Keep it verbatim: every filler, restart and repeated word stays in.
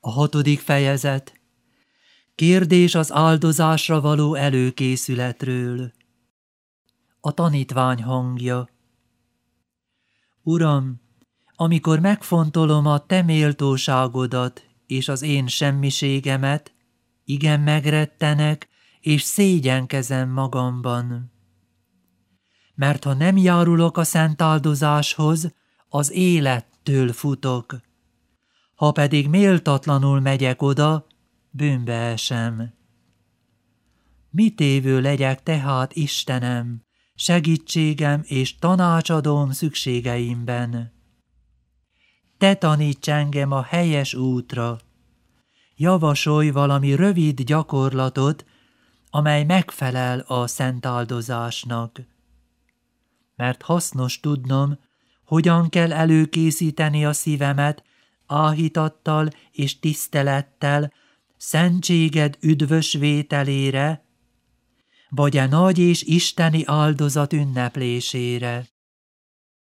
A hatodik fejezet. Kérdés az áldozásra való előkészületről. A tanítvány hangja. Uram, amikor megfontolom a te méltóságodat és az én semmiségemet, igen megrettenek, és szégyenkezem magamban. Mert ha nem járulok a szent áldozáshoz, az élettől futok. Ha pedig méltatlanul megyek oda, bűnbe esem. Mit évő legyek tehát, Istenem, segítségem és tanácsadóm szükségeimben? Te taníts engem a helyes útra. Javasolj valami rövid gyakorlatot, amely megfelel a szent áldozásnak. Mert hasznos tudnom, hogyan kell előkészíteni a szívemet áhítattal és tisztelettel szentséged üdvös vételére, vagy a nagy és isteni áldozat ünneplésére.